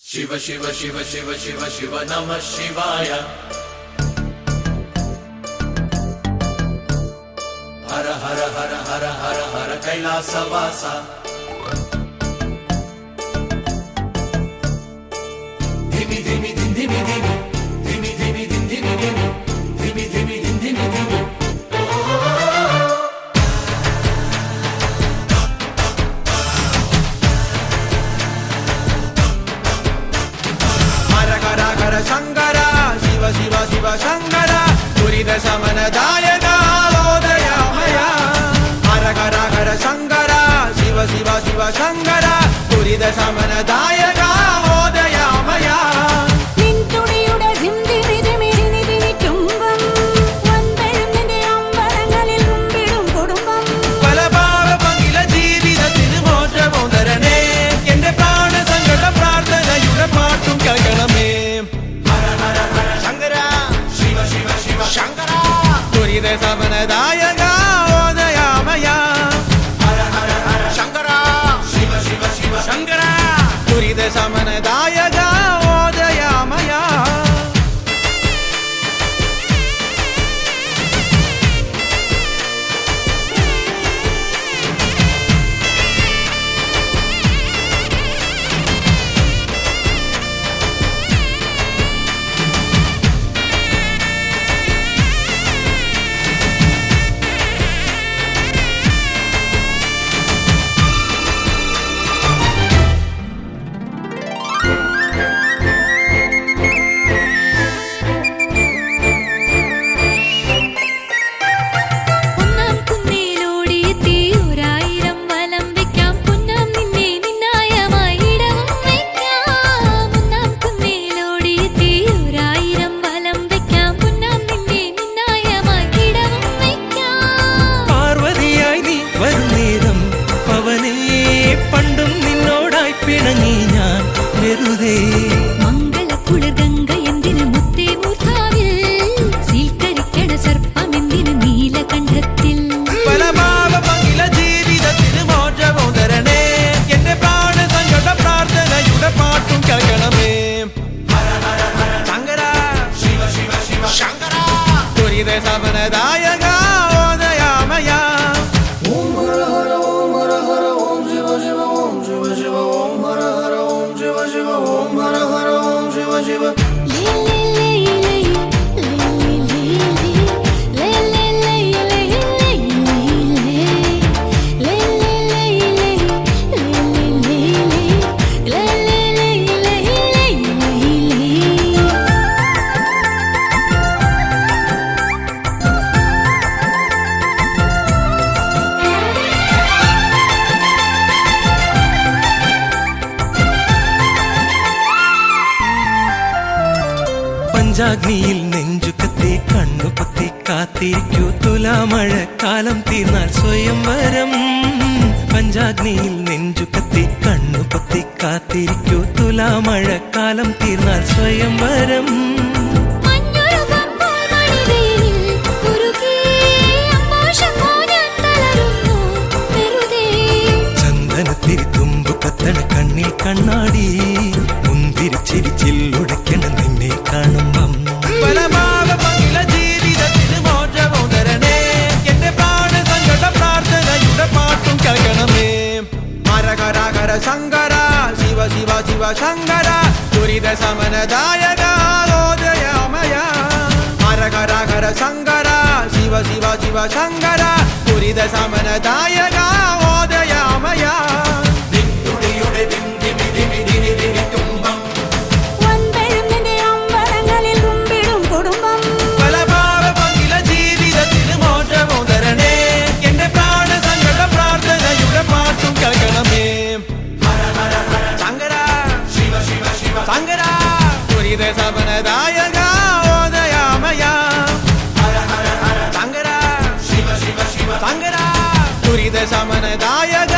Shiva Shiva Shiva Shiva Shiva Shiva Namah Shivaya. Hara Hara Hara Hara Hara Hara Kailasavasa. Dhimi dhimi din dhimi dhimi, dhimi dhimi din dhimi dhimi, dhimi dhimi din dhimi dhimi. Shankara, Shiva Shiva Shiva Shankara, Durida Samana Dayaka, Odayamaya. Hara Hara Hara Shankara, Shiva Shiva Shiva Shankara, Durida Samana Dayaka, Odayamaya. Nintudiyude dhimdimi dhimi dhimi dhimi kumbam, vandelinte ambarangalil rumbidum kudumbam. Palapava pangila jeevithathil mojamum tharane, ente prana sangata prarthanayude paattum kelkaname. Shankara, Durida Samana Dayaka, Odayamaya. Hara Hara Hara Shankara, Shiva Shiva Shiva Shankara, Durida Samana Dayaka, Odayamaya. Durida Samana Dayaka, Odayamaya. Om Hara Hara Om Hara Hara Om Shiva Shiva Om Shiva Shiva Om Hara Hara Om Shiva Shiva Om Hara Hara Om Shiva Shiva. പഞ്ചാഗ്നിയിൽ നെഞ്ചുകത്തി കണ്ണുപൊത്തി കാത്തിരിക്കൂ തുലാമഴക്കാലം തീർന്നാൽ സ്വയംവരം. പഞ്ചാഗ്നിയിൽ നെഞ്ചുകത്തി കണ്ണുപൊത്തി കാത്തിരിക്കൂ തുലാമഴക്കാലം തീർന്നാൽ സ്വയംവരം. ചന്ദനത്തിരി തുമ്പു കത്തണ കണ്ണിൽ കണ്ണാടി മുന്തിരിച്ചിരിച്ചിൽ ഉടയ്ക്കണം നിന്നെ കാണുമ്പം. പലഭാവ പങ്കില ജീവിതത്തിൽ മോചവും തരണേ, എന്റെ പ്രാണ സങ്കട പ്രാർത്ഥനയുടെ പാട്ടും കേൾക്കണമേ. ഹര ഹര ഹര ശങ്കര, ശിവ ശിവ ശിവ ശങ്കര, ദുരിത സമന ദായക, ഓദയമയ. ഹര ഹര ഹര ശങ്കര, ശിവ ശിവ ശിവ ശങ്കര, ദുരിത Samana ദായക, ഓദയമയ. Shankara, Durida Samana Dayaka, Odayamaya. Hara Hara Hara Shankara, Shiva Shiva Shiva Shankara, Durida Samana Dayaka.